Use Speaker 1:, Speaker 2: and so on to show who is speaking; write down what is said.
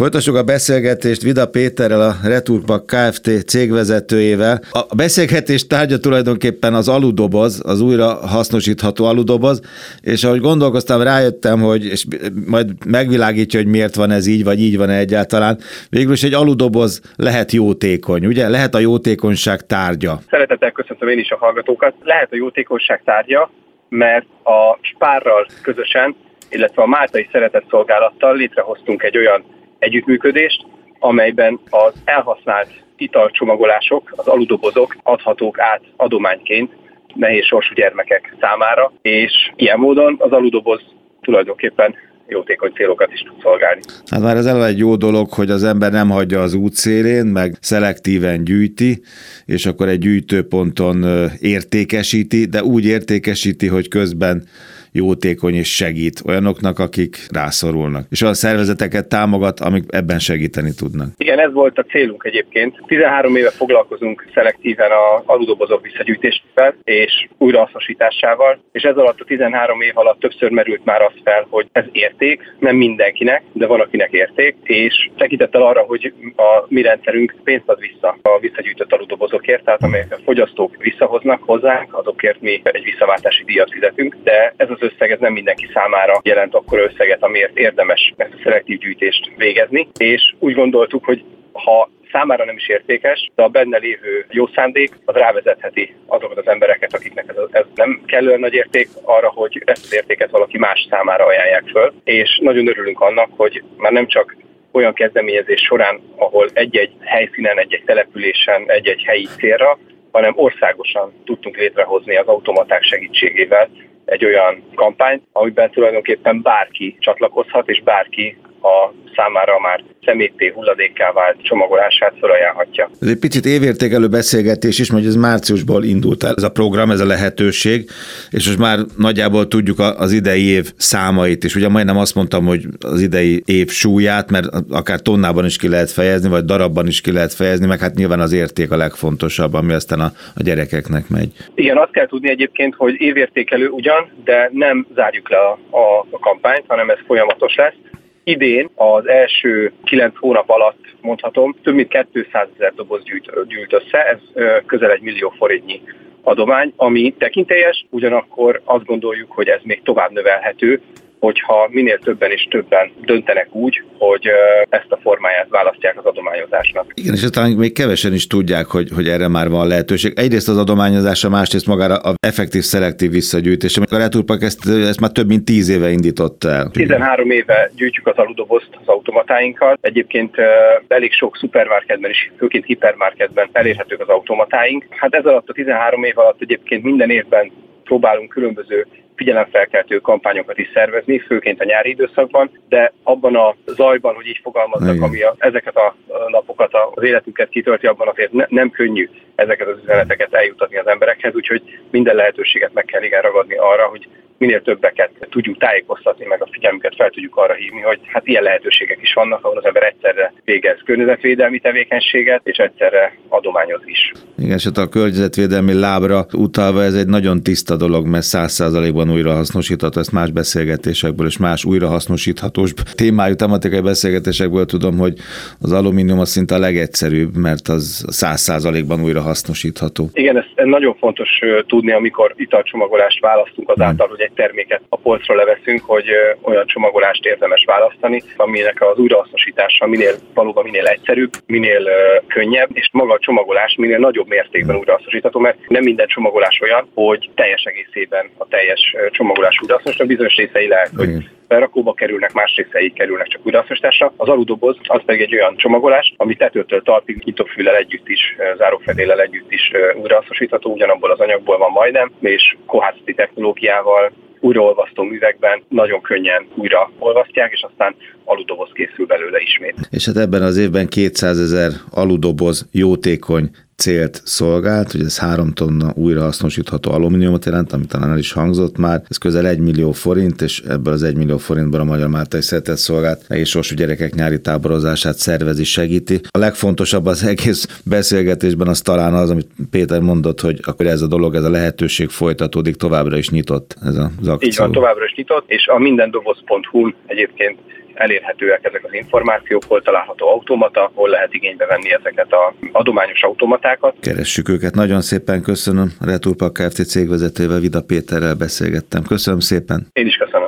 Speaker 1: Folytassuk a beszélgetést Vida Péterrel, a Returpack Kft. Cégvezetőjével. A beszélgetés tárgya tulajdonképpen az aludoboz, az újra hasznosítható aludoboz, és ahogy gondolkoztam, rájöttem, hogy és majd megvilágítja, hogy miért van ez így, vagy így van egyáltalán. Végül is egy aludoboz lehet jótékony, ugye? Lehet a jótékonyság tárgya.
Speaker 2: Szeretettel köszöntöm én is a hallgatókat. Lehet a jótékonyság tárgya, mert a Spárral közösen, illetve a Máltai Szeretetszolgálattal létrehoztunk egy olyan együttműködést, amelyben az elhasznált italcsomagolások, az aludobozok adhatók át adományként nehéz sorsú gyermekek számára, és ilyen módon az aludoboz tulajdonképpen jótékony célokat is tud szolgálni.
Speaker 1: Hát már ez eleve egy jó dolog, hogy az ember nem hagyja az útszélén, meg szelektíven gyűjti, és akkor egy gyűjtőponton értékesíti, de úgy értékesíti, hogy közben jótékony és segít olyanoknak, akik rászorulnak. És olyan szervezeteket támogat, amik ebben segíteni tudnak.
Speaker 2: Igen, ez volt a célunk egyébként. 13 éve foglalkozunk szelektíven az aludobozok visszagyűjtésével és újrahasznosításával, és ez alatt a 13 év alatt többször merült már az fel, hogy ez érték, nem mindenkinek, de van akinek érték, és tekintettel arra, hogy a mi rendszerünk pénzt ad vissza a visszagyűjtött aludobozokért, tehát amelyek a fogyasztók visszahoznak hozzánk, azokért mi egy visszaváltási díjat fizetünk, de ez az összeg nem mindenki számára jelent akkora összeget, amiért érdemes ezt a szelektív gyűjtést végezni, és úgy gondoltuk, hogy ha számára nem is értékes, de a benne lévő jó szándék az rávezetheti azokat az embereket, akiknek ez nem kellően nagy érték arra, hogy ezt az értéket valaki más számára ajánlják föl, és nagyon örülünk annak, hogy már nem csak olyan kezdeményezés során, ahol egy-egy helyszínen, egy-egy településen, egy-egy helyi célra, hanem országosan tudtunk létrehozni az automaták segítségével egy olyan kampányt, amiben tulajdonképpen bárki csatlakozhat, és bárki a számára már szemétté, hulladékká vált csomagolását felajánlhatja.
Speaker 1: Ez egy picit évértékelő beszélgetés is, mert ez márciusból indult el ez a program, ez a lehetőség, és most már nagyjából tudjuk az idei év számait is. Ugye majdnem azt mondtam, hogy az idei év súlyát, mert akár tonnában is ki lehet fejezni, vagy darabban is ki lehet fejezni, meg hát nyilván az érték a legfontosabb, ami aztán a gyerekeknek megy.
Speaker 2: Igen, azt kell tudni egyébként, hogy évértékelő ugyan, de nem zárjuk le a kampányt, hanem ez folyamatos lesz. Idén az első 9 hónap alatt mondhatom, több mint 200 000 doboz gyűlt össze, ez közel 1 millió forintnyi adomány, ami tekintélyes, ugyanakkor azt gondoljuk, hogy ez még tovább növelhető, hogyha minél többen és többen döntenek úgy, hogy ezt a formáját választják az adományozásnak.
Speaker 1: Igen, és talán még kevesen is tudják, hogy erre már van lehetőség. Egyrészt az adományozásra, másrészt magára az effektív szelektív visszagyűjtés. A Returpack ezt már több mint 10 éve indította el.
Speaker 2: 13 éve gyűjtjük az aludobozt az automatáinkkal. Egyébként elég sok szupermarketben és főként hipermarketben elérhetők az automatáink. Hát ez alatt a 13 év alatt egyébként minden évben próbálunk különböző figyelemfelkeltő kampányokat is szervezni, főként a nyári időszakban, de abban a zajban, hogy így fogalmaznak, ami ezeket a napokat, az életünket kitölti, abban azért nem könnyű ezeket az üzeneteket eljutatni az emberekhez, úgyhogy minden lehetőséget meg kell igen ragadni arra, hogy minél többeket tudjuk tájékoztatni, meg a figyelmüket fel tudjuk arra hívni, hogy hát ilyen lehetőségek is vannak, ahol az ember egyszerre végez környezetvédelmi tevékenységet, és egyszerre adományoz is.
Speaker 1: Igen, és a környezetvédelmi lábra utalva ez egy nagyon tiszta dolog, mert 100%-ban újrahasznosítható, ezt más beszélgetésekből és más újrahasznosíthatós témájú tematikai beszélgetésekből tudom, hogy az alumínium az szinte a legegyszerűbb, mert az 100%-ban újrahasznosítható.
Speaker 2: Igen, ez nagyon fontos tudni, amikor italcsomagolást választunk azáltal, hogy egy terméket a polcra leveszünk, hogy olyan csomagolást érdemes választani, aminek az újrahasznosítása valóban minél egyszerűbb, minél könnyebb, és maga a csomagolás minél nagyobb mértékben újrahasznosítható, mert nem minden csomagolás olyan, hogy teljes egészében a teljes csomagolás újrahasznosításra, bizonyos részei lehet, hogy rakóba kerülnek, más részei kerülnek csak újrahasznosításra. Az aludoboz az pedig egy olyan csomagolás, ami tetőtől talpig nyitófüllel együtt is, zárófedéllel együtt is újrahasznosítható, ugyanabból az anyagból van majdnem, és kohászati technológiával újraolvasztó művekben nagyon könnyen újraolvasztják, és aztán aludoboz készül belőle ismét.
Speaker 1: És hát ebben az évben 200 000 aludoboz jótékony célt szolgált, hogy ez 3 tonna újrahasznosítható alumíniumot jelent, amit talán el is hangzott már, ez közel 1 millió forint, és ebből az 1 millió forintból a Magyar Máltai Szeretetszolgálat egész sorsú gyerekek nyári táborozását szervezi, segíti. A legfontosabb az egész beszélgetésben az talán az, amit Péter mondott, hogy akkor ez a dolog, ez a lehetőség folytatódik, továbbra is nyitott ez az akció.
Speaker 2: Így van, továbbra is nyitott, és a mindendoboz.hu-n egyébként elérhetőek ezek az információk, hol található automata, hol lehet igénybe venni ezeket az adományos automatákat.
Speaker 1: Keressük őket. Nagyon szépen köszönöm. Returpack Kft. Cégvezetőjével, Vida Péterrel beszélgettem. Köszönöm szépen.
Speaker 2: Én is köszönöm.